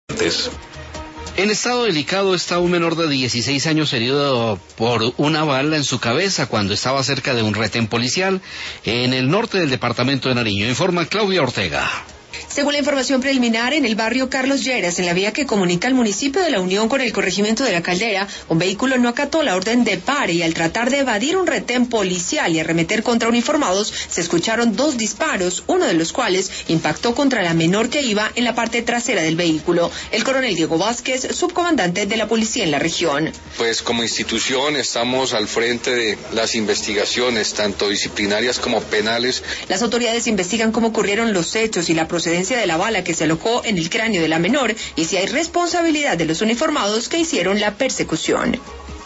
En estado delicado está un menor de 16 años herido por una bala en su cabeza cuando estaba cerca de un retén policial en el norte del departamento de Nariño. Informa Claudia Ortega. Según la información preliminar, en el barrio Carlos Lleras, en la vía que comunica el municipio de La Unión con el corregimiento de La Caldera, un vehículo no acató la orden de pare y al tratar de evadir un retén policial y arremeter contra uniformados, se escucharon 2 disparos, uno de los cuales impactó contra la menor que iba en la parte trasera del vehículo. El coronel Diego Vázquez, subcomandante de la policía en la región. Pues como institución estamos al frente de las investigaciones, tanto disciplinarias como penales. Las autoridades investigan cómo ocurrieron los hechos y la procedencia de la bala que se alojó en el cráneo de la menor y si hay responsabilidad de los uniformados que hicieron la persecución.